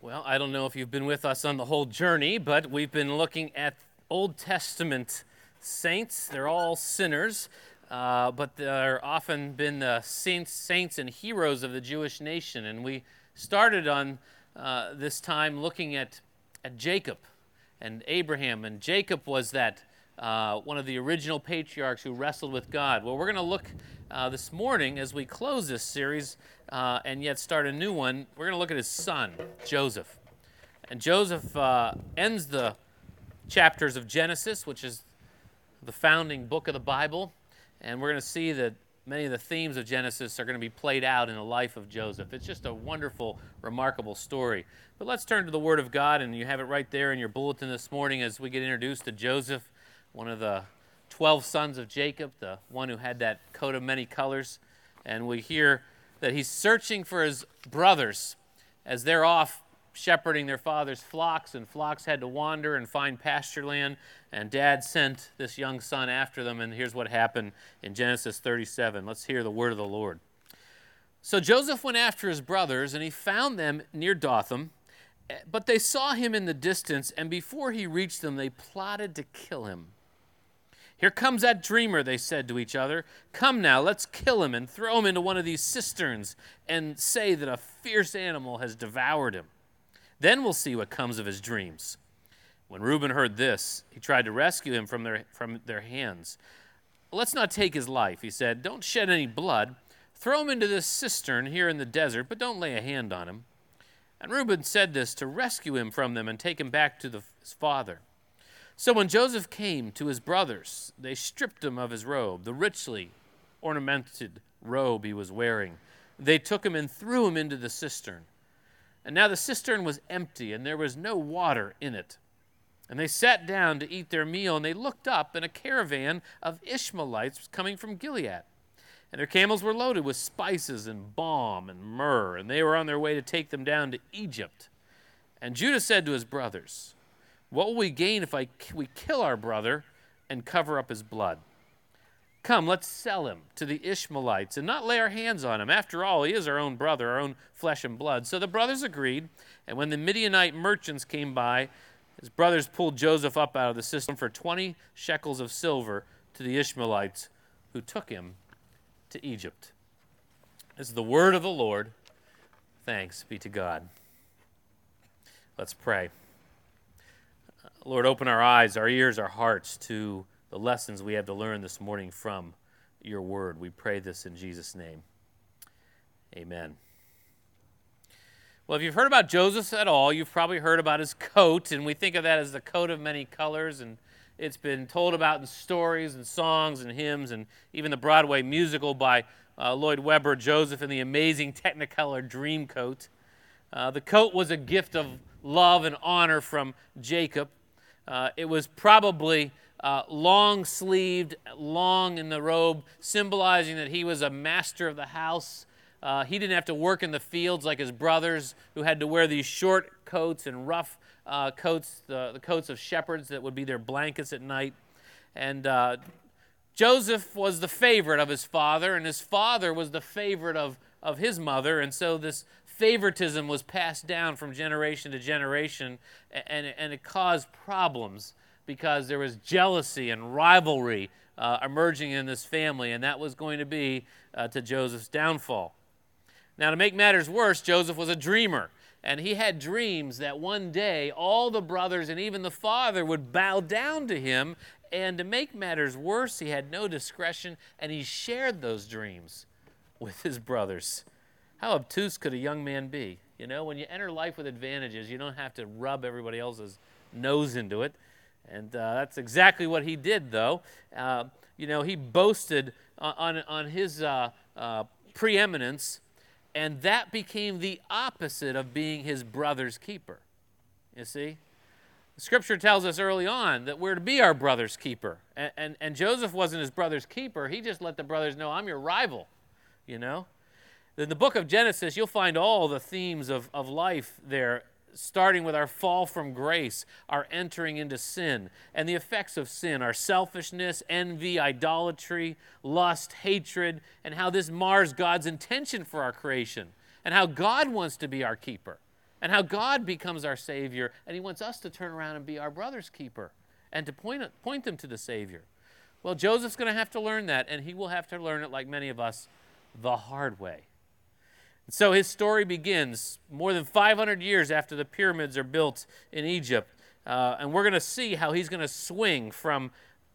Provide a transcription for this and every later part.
Well, I don't know if you've been with us on the whole journey, but we've been looking at Old Testament saints. They're all sinners, but they're often been the saints and heroes of the Jewish nation. And we started on this time looking at Jacob and Abraham. And Jacob was that one of the original patriarchs who wrestled with God. Well, we're going to look this morning as we close this series and yet start a new one. We're going to look at his son, Joseph. And Joseph ends the chapters of Genesis, which is the founding book of the Bible. And we're going to see that many of the themes of Genesis are going to be played out in the life of Joseph. It's just a wonderful, remarkable story. But let's turn to the Word of God, and you have it right there in your bulletin this morning as we get introduced to Joseph, one of the 12 sons of Jacob, the one who had that coat of many colors. And we hear that he's searching for his brothers as they're off shepherding their father's flocks, and flocks had to wander and find pasture land, and Dad sent this young son after them, and here's what happened in Genesis 37. Let's hear the word of the Lord. So Joseph went after his brothers, and he found them near Dothan, but they saw him in the distance, and before he reached them, they plotted to kill him. "Here comes that dreamer," they said to each other. "Come now, let's kill him and throw him into one of these cisterns and say that a fierce animal has devoured him. Then we'll see what comes of his dreams." When Reuben heard this, he tried to rescue him from their hands. "Let's not take his life," he said. "Don't shed any blood. Throw him into this cistern here in the desert, but don't lay a hand on him." And Reuben said this to rescue him from them and take him back to his father. So when Joseph came to his brothers, they stripped him of his robe, the richly ornamented robe he was wearing. They took him and threw him into the cistern. And now the cistern was empty, and there was no water in it. And they sat down to eat their meal, and they looked up, and a caravan of Ishmaelites was coming from Gilead. And their camels were loaded with spices and balm and myrrh, and they were on their way to take them down to Egypt. And Judah said to his brothers, "What will we gain if we kill our brother and cover up his blood? Come, let's sell him to the Ishmaelites and not lay our hands on him. After all, he is our own brother, our own flesh and blood." So the brothers agreed, and when the Midianite merchants came by, his brothers pulled Joseph up out of the cistern for 20 shekels of silver to the Ishmaelites, who took him to Egypt. This is the word of the Lord. Thanks be to God. Let's pray. Lord, open our eyes, our ears, our hearts to the lessons we have to learn this morning from your word. We pray this in Jesus' name. Amen. Well, if you've heard about Joseph at all, you've probably heard about his coat, and we think of that as the coat of many colors, and it's been told about in stories and songs and hymns, and even the Broadway musical by Lloyd Webber, Joseph in the Amazing Technicolor Dreamcoat. The coat was a gift of love and honor from Jacob. It was probably long-sleeved, long in the robe, symbolizing that he was a master of the house. He didn't have to work in the fields like his brothers, who had to wear these short coats and rough coats, the coats of shepherds that would be their blankets at night. And Joseph was the favorite of his father, and his father was the favorite of his mother, and so this favoritism was passed down from generation to generation, and it caused problems because there was jealousy and rivalry emerging in this family, and that was going to be to Joseph's downfall. Now, to make matters worse, Joseph was a dreamer, and he had dreams that one day all the brothers and even the father would bow down to him, and to make matters worse, he had no discretion, and he shared those dreams with his brothers. How obtuse could a young man be? You know, when you enter life with advantages, you don't have to rub everybody else's nose into it. And that's exactly what he did, though. He boasted on his preeminence, and that became the opposite of being his brother's keeper. You see? The Scripture tells us early on that we're to be our brother's keeper. And Joseph wasn't his brother's keeper. He just let the brothers know, "I'm your rival," you know? In the book of Genesis, you'll find all the themes of life there, starting with our fall from grace, our entering into sin, and the effects of sin, our selfishness, envy, idolatry, lust, hatred, and how this mars God's intention for our creation, and how God wants to be our keeper. and how God becomes our Savior, and he wants us to turn around and be our brother's keeper and to point them to the Savior. Well, Joseph's going to have to learn that, and he will have to learn it, like many of us, the hard way. So his story begins more than 500 years after the pyramids are built in Egypt, and we're going to see how he's going to swing from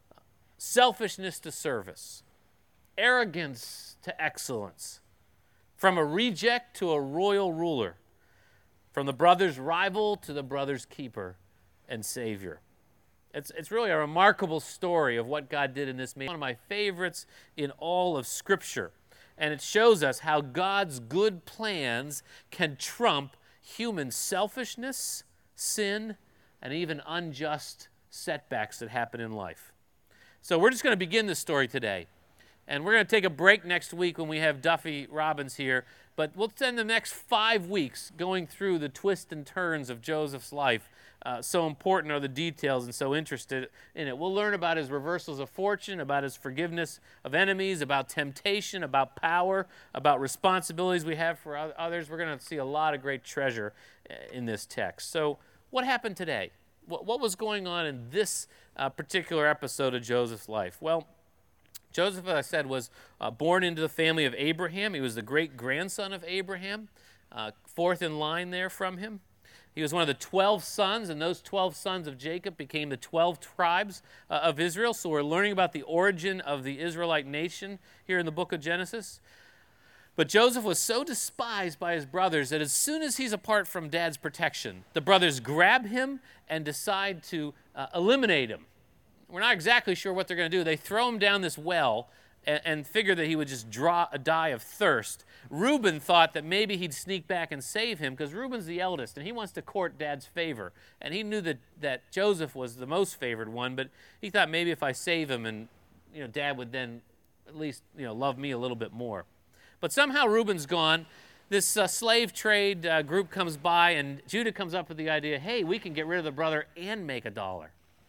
selfishness to service, arrogance to excellence, from a reject to a royal ruler, from the brother's rival to the brother's keeper and Savior. It's really a remarkable story of what God did in this man. One of my favorites in all of Scripture. And it shows us how God's good plans can trump human selfishness, sin, and even unjust setbacks that happen in life. So we're just going to begin this story today. And we're going to take a break next week when we have Duffy Robbins here. But we'll spend the next 5 weeks going through the twists and turns of Joseph's life. So important are the details and so interested in it. We'll learn about his reversals of fortune, about his forgiveness of enemies, about temptation, about power, about responsibilities we have for others. We're going to see a lot of great treasure in this text. So what happened today? What was going on in this particular episode of Joseph's life? Well, Joseph, as I said, was born into the family of Abraham. He was the great-grandson of Abraham, fourth in line there from him. He was one of the 12 sons, and those 12 sons of Jacob became the 12 tribes of Israel. So we're learning about the origin of the Israelite nation here in the book of Genesis. But Joseph was so despised by his brothers that as soon as he's apart from Dad's protection, the brothers grab him and decide to eliminate him. We're not exactly sure what they're going to do. They throw him down this well and figure that he would just die of thirst. Reuben thought that maybe he'd sneak back and save him because Reuben's the eldest and he wants to court Dad's favor. And he knew that Joseph was the most favored one, but he thought maybe if I save him and Dad would then at least love me a little bit more. But somehow Reuben's gone. This slave trade group comes by and Judah comes up with the idea, hey, we can get rid of the brother and make $1.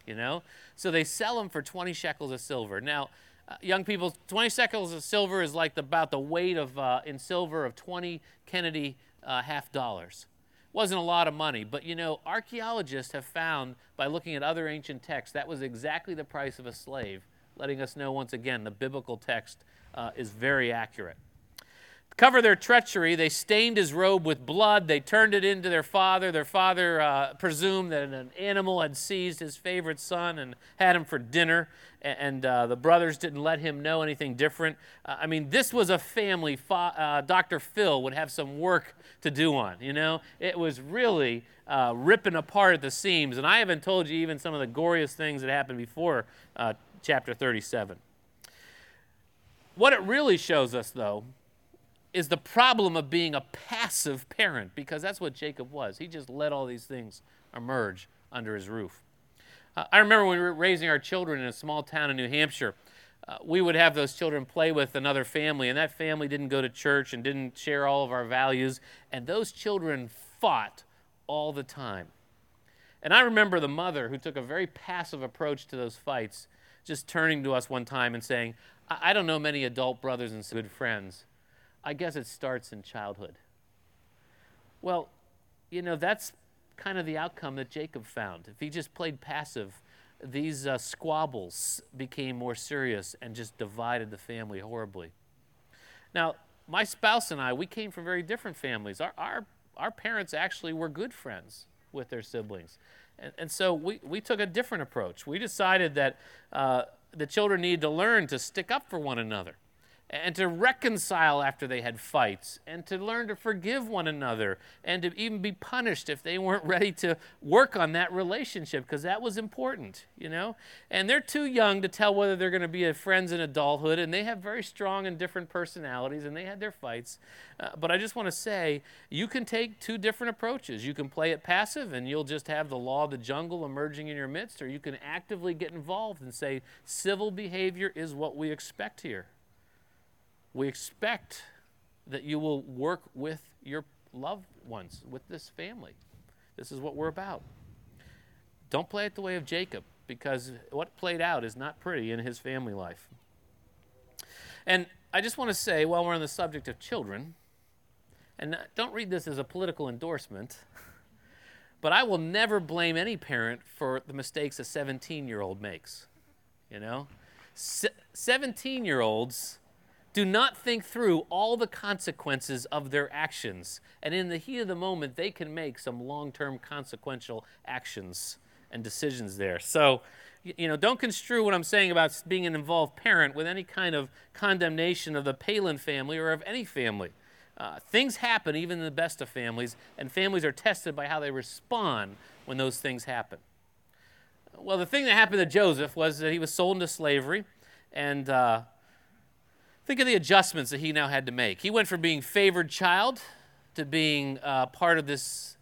So they sell him for 20 shekels of silver. Now, young people, 20 shekels of silver is like about the weight of in silver of 20 Kennedy half dollars. Wasn't a lot of money, but archaeologists have found by looking at other ancient texts that was exactly the price of a slave, letting us know once again the biblical text is very accurate. To cover their treachery, they stained his robe with blood. They turned it into their father. Their father presumed that an animal had seized his favorite son and had him for dinner, and the brothers didn't let him know anything different. This was a family Dr. Phil would have some work to do on, It was really ripping apart at the seams, and I haven't told you even some of the goriest things that happened before chapter 37. What it really shows us, though, is the problem of being a passive parent, because that's what Jacob was. He just let all these things emerge under his roof. I remember when we were raising our children in a small town in New Hampshire, we would have those children play with another family, and that family didn't go to church and didn't share all of our values, and those children fought all the time. And I remember the mother who took a very passive approach to those fights, just turning to us one time and saying, I don't know many adult brothers and good friends. I guess it starts in childhood. Well, that's kind of the outcome that Jacob found. If he just played passive, these squabbles became more serious and just divided the family horribly. Now, my spouse and I, we came from very different families. Our parents actually were good friends with their siblings. And so we took a different approach. We decided that the children needed to learn to stick up for one another, and to reconcile after they had fights, and to learn to forgive one another, and to even be punished if they weren't ready to work on that relationship, because that was important, And they're too young to tell whether they're going to be friends in adulthood, and they have very strong and different personalities, and they had their fights. But I just want to say, you can take two different approaches. You can play it passive, and you'll just have the law of the jungle emerging in your midst, or you can actively get involved and say, civil behavior is what we expect here. We expect that you will work with your loved ones, with this family. This is what we're about. Don't play it the way of Jacob, because what played out is not pretty in his family life. And I just want to say, while we're on the subject of children, And don't read this as a political endorsement, but I will never blame any parent for the mistakes a 17-year-old makes. 17-year-olds do not think through all the consequences of their actions. And in the heat of the moment, they can make some long-term consequential actions and decisions there. So, don't construe what I'm saying about being an involved parent with any kind of condemnation of the Palin family or of any family. Things happen even in the best of families, and families are tested by how they respond when those things happen. Well, the thing that happened to Joseph was that he was sold into slavery, and think of the adjustments that he now had to make. He went from being favored child to being part of this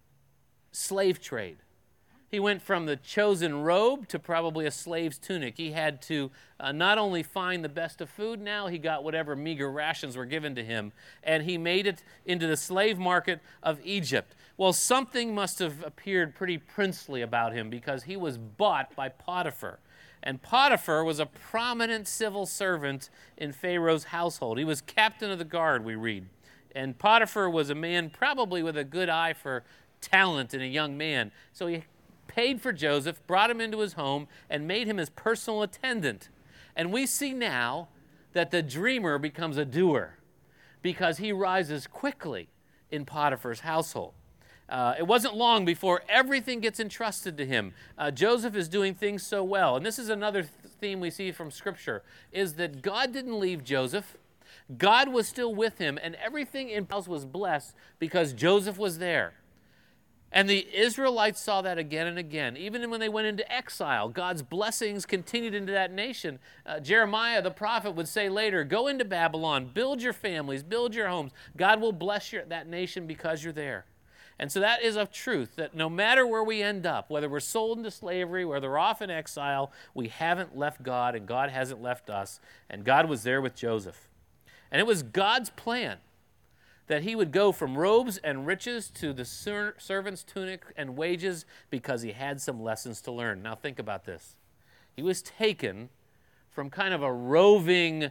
slave trade. He went from the chosen robe to probably a slave's tunic. He had to not only find the best of food, now he got whatever meager rations were given to him, and he made it into the slave market of Egypt. Well, something must have appeared pretty princely about him because he was bought by Potiphar. And Potiphar was a prominent civil servant in Pharaoh's household. He was captain of the guard, we read. And Potiphar was a man probably with a good eye for talent in a young man. So he paid for Joseph, brought him into his home, and made him his personal attendant. And we see now that the dreamer becomes a doer because he rises quickly in Potiphar's household. It wasn't long before everything gets entrusted to him. Joseph is doing things so well. And this is another theme we see from Scripture, is that God didn't leave Joseph. God was still with him, and everything in his house was blessed because Joseph was there. And the Israelites saw that again and again. Even when they went into exile, God's blessings continued into that nation. Jeremiah, the prophet, would say later, go into Babylon, build your families, build your homes. God will bless that nation because you're there. And so that is a truth, that no matter where we end up, whether we're sold into slavery, whether we're off in exile, we haven't left God, and God hasn't left us. And God was there with Joseph. And it was God's plan that he would go from robes and riches to the servant's tunic and wages because he had some lessons to learn. Now think about this. He was taken from kind of a roving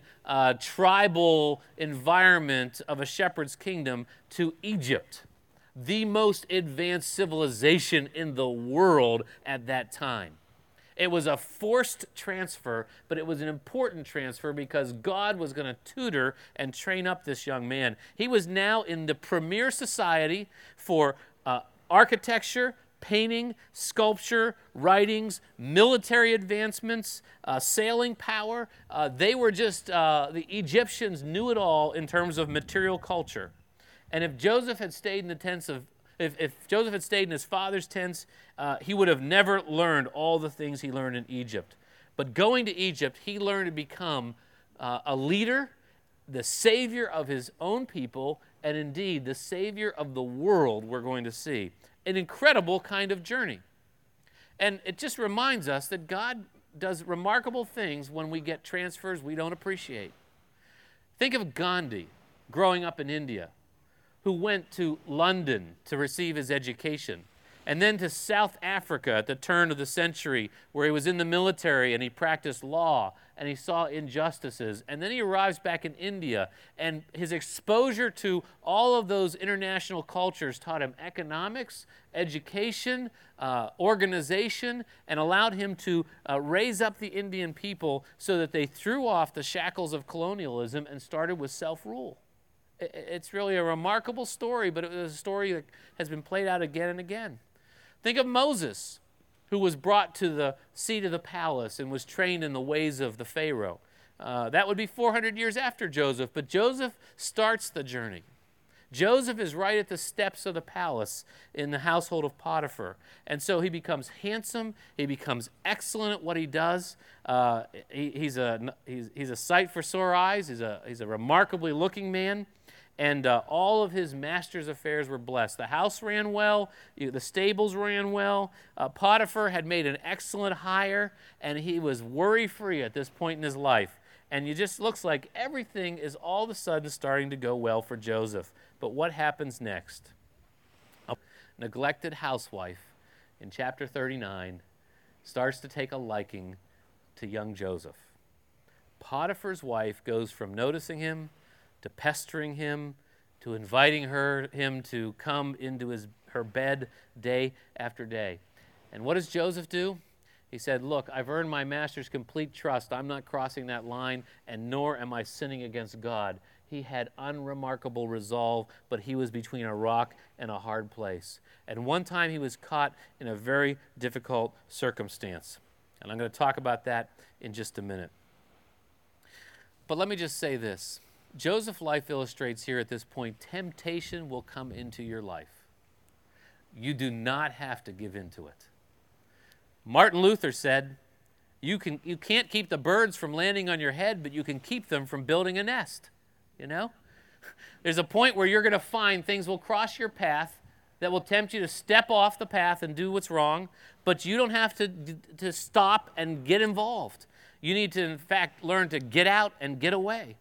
tribal environment of a shepherd's kingdom to Egypt, the most advanced civilization in the world at that time. It was a forced transfer, but it was an important transfer because God was going to tutor and train up this young man. He was now in the premier society for architecture, painting, sculpture, writings, military advancements, sailing power. They were just, the Egyptians knew it all in terms of material culture. And if Joseph had stayed in the tents of If Joseph had stayed in his father's tents, he would have never learned all the things he learned in Egypt. But going to Egypt, he learned to become a leader, the savior of his own people, and indeed the savior of the world, we're going to see. An incredible kind of journey. And it just reminds us that God does remarkable things when we get transfers we don't appreciate. Think of Gandhi growing up in India, who went to London to receive his education, and then to South Africa at the turn of the century, where he was in the military and he practiced law and he saw injustices. And then he arrives back in India, and his exposure to all of those international cultures taught him economics, education, organization, and allowed him to raise up the Indian people so that they threw off the shackles of colonialism and started with self-rule. It's really a remarkable story, but it was a story that has been played out again and again. Think of Moses, who was brought to the seat of the palace and was trained in the ways of the Pharaoh. That would be 400 years after Joseph, but Joseph starts the journey. Joseph is right at the steps of the palace in the household of Potiphar. And so he becomes handsome. He becomes excellent at what he does. He's a sight for sore eyes. He's a remarkably looking man. And all of his master's affairs were blessed. The house ran well. The stables ran well. Potiphar had made an excellent hire, and he was worry-free at this point in his life. And it just looks like everything is all of a sudden starting to go well for Joseph. But what happens next? A neglected housewife in chapter 39 starts to take a liking to young Joseph. Potiphar's wife goes from noticing him to pestering him, to inviting him to come into her bed day after day. And what does Joseph do? He said, look, I've earned my master's complete trust. I'm not crossing that line, and nor am I sinning against God. He had unremarkable resolve, but he was between a rock and a hard place. And one time he was caught in a very difficult circumstance. And I'm going to talk about that in just a minute. But let me just say this. Joseph's life illustrates here at this point, temptation will come into your life. You do not have to give in to it. Martin Luther said, you can't keep the birds from landing on your head, but you can keep them from building a nest. You know? There's a point where you're going to find things will cross your path that will tempt you to step off the path and do what's wrong, but you don't have to stop and get involved. You need to, in fact, learn to get out and get away.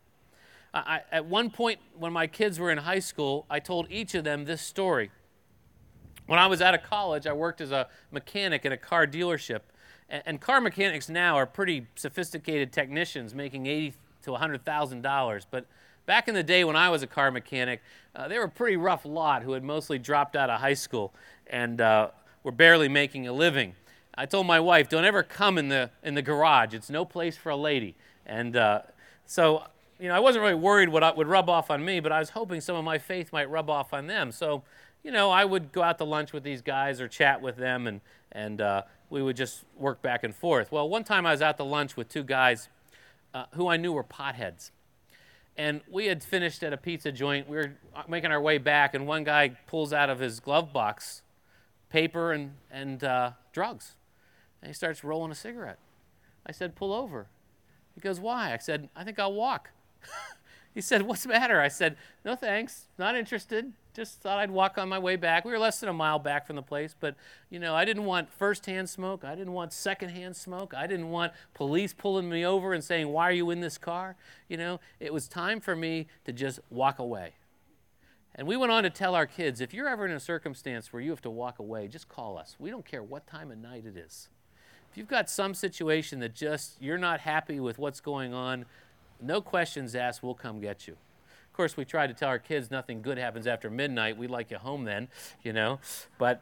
At one point when my kids were in high school, I told each of them this story. When I was out of college, I worked as a mechanic at a car dealership. And car mechanics now are pretty sophisticated technicians making $80,000 to $100,000. But back in the day when I was a car mechanic, they were a pretty rough lot who had mostly dropped out of high school and were barely making a living. I told my wife, don't ever come in the garage. It's no place for a lady. And so, I wasn't really worried what would rub off on me, but I was hoping some of my faith might rub off on them. So, I would go out to lunch with these guys or chat with them, and we would just work back and forth. Well, one time I was out to lunch with two guys who I knew were potheads. And we had finished at a pizza joint. We were making our way back, and one guy pulls out of his glove box paper and drugs. And he starts rolling a cigarette. I said, pull over. He goes, why? I said, I think I'll walk. He said, what's the matter? I said, no thanks, not interested. Just thought I'd walk on my way back. We were less than a mile back from the place, but, I didn't want first-hand smoke. I didn't want second-hand smoke. I didn't want police pulling me over and saying, why are you in this car? It was time for me to just walk away. And we went on to tell our kids, if you're ever in a circumstance where you have to walk away, just call us. We don't care what time of night it is. If you've got some situation that just you're not happy with what's going on, no questions asked, we'll come get you. Of course, we try to tell our kids nothing good happens after midnight. We'd like you home then, But,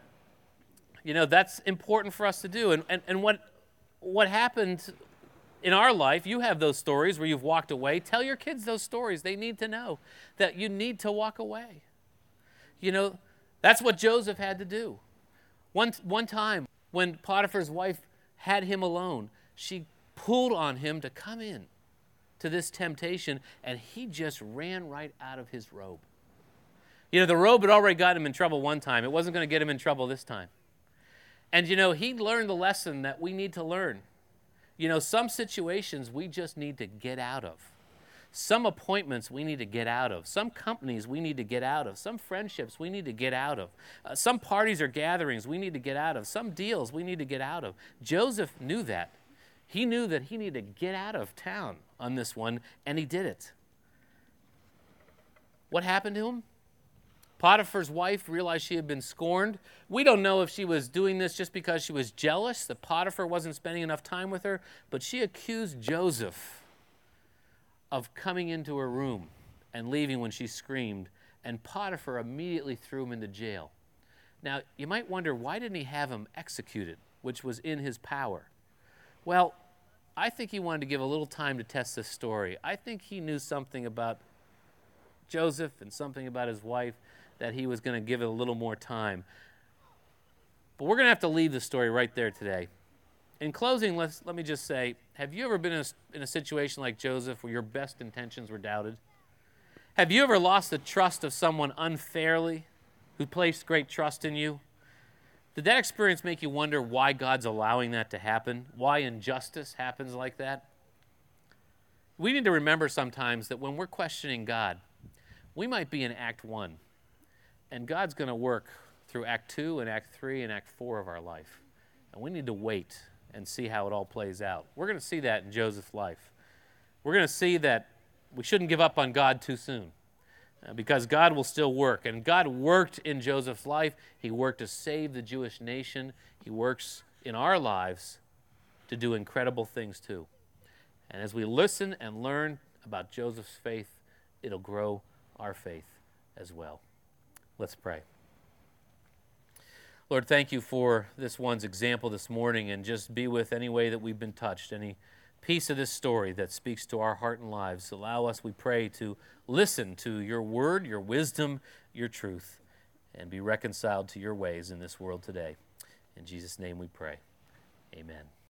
that's important for us to do. And what happened in our life, you have those stories where you've walked away. Tell your kids those stories. They need to know that you need to walk away. That's what Joseph had to do. One time when Potiphar's wife had him alone, she pulled on him to come in to this temptation, and he just ran right out of his robe. The robe had already gotten him in trouble one time. It wasn't going to get him in trouble this time. And, he learned the lesson that we need to learn. Some situations we just need to get out of. Some appointments we need to get out of. Some companies we need to get out of. Some friendships we need to get out of. Some parties or gatherings we need to get out of. Some deals we need to get out of. Joseph knew that. He knew that he needed to get out of town on this one, and he did it. What happened to him? Potiphar's wife realized she had been scorned. We don't know if she was doing this just because she was jealous that Potiphar wasn't spending enough time with her, but she accused Joseph of coming into her room and leaving when she screamed, and Potiphar immediately threw him into jail. Now, you might wonder, why didn't he have him executed, which was in his power? Well, I think he wanted to give a little time to test this story. I think he knew something about Joseph and something about his wife that he was going to give it a little more time. But we're going to have to leave the story right there today. In closing, let me just say, have you ever been in a situation like Joseph where your best intentions were doubted? Have you ever lost the trust of someone unfairly who placed great trust in you? Did that experience make you wonder why God's allowing that to happen? Why injustice happens like that? We need to remember sometimes that when we're questioning God, we might be in Act 1, and God's going to work through Act 2 and Act 3 and Act 4 of our life. And we need to wait and see how it all plays out. We're going to see that in Joseph's life. We're going to see that we shouldn't give up on God too soon. Because God will still work. And God worked in Joseph's life. He worked to save the Jewish nation. He works in our lives to do incredible things too. And as we listen and learn about Joseph's faith, it'll grow our faith. as well. Let's pray. Lord, thank you for this one's example this morning, and just be with any way that we've been touched, any piece of this story that speaks to our heart and lives. Allow us, we pray, to listen to your word, your wisdom, your truth, and be reconciled to your ways in this world today. In Jesus' name we pray. Amen.